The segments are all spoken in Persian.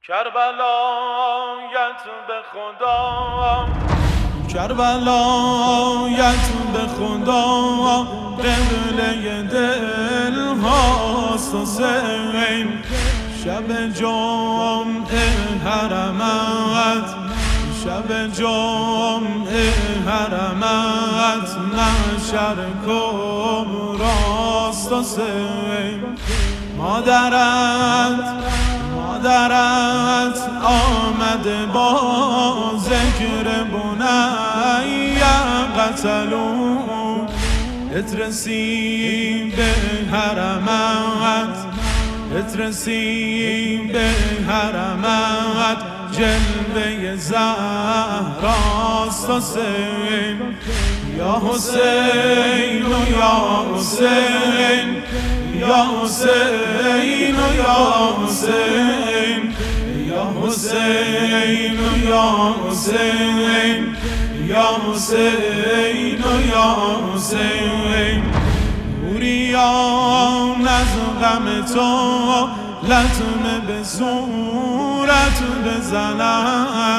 کربلایت به خدا، کربلایت به خدا، قبله دل هاست حسین. شب جمعه حرمت، شب جمعه حرمت، محشر کبراست حسین. مادرت آمده با ذکر بنی قتلو، اترسی به حرمت، اترسی به حرمت، جلوه زهراست حسین. یا حسین و یا حسین، یا حسین و یا حسین، یا حسین و یا حسین، یا حسین و یا حسین. موریان از غم تو لطمه به صورت بزنن،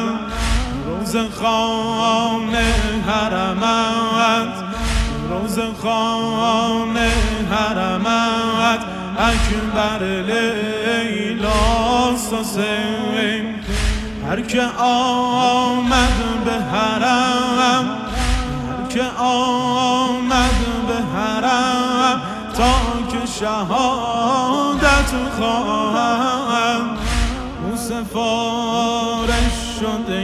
روزخوان حرمت، روزخوان حرمت، اکبر لیلاست حسین. هر که آمد به حرم، هر که آمد به حرم، تا که شهادت خواهم، او سفارش شده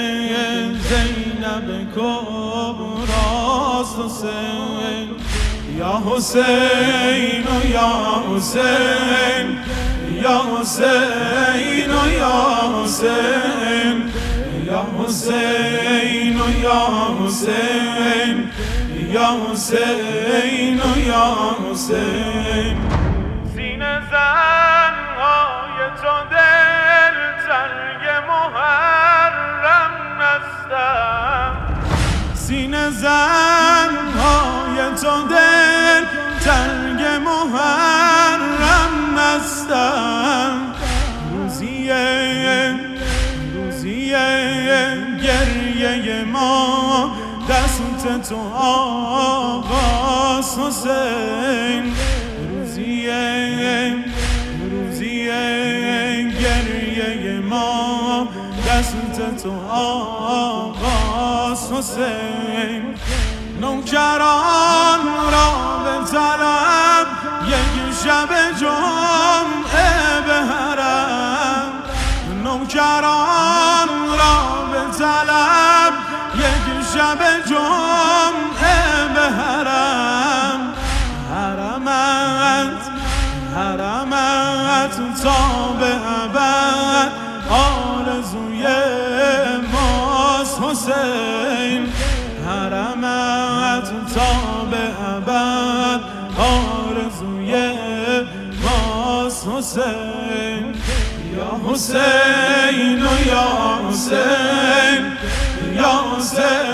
زینب کبراست حسین. یا حسین و یا حسین، یا حسین و یا حسین، یا حسین و یا حسین، یا حسین و یا حسین. سینه زنهای تو دل تنگ محرم نستم، سینه زنهای تو دل تنگ محرم نستم. روزیه گریه ما دست تو آقاست حسین. روزیه گریه ما دست تو آقاست حسین. نوکران را به طلب یک شب جمعه به حرم، نوکران را به طلب یک شب جمعه به حرم. حرمت تا به ابد آرزوی ماست حسین. حرمت تا به ابد آرزوی ماست حسین. یا حسین و یا حسین، یا حسین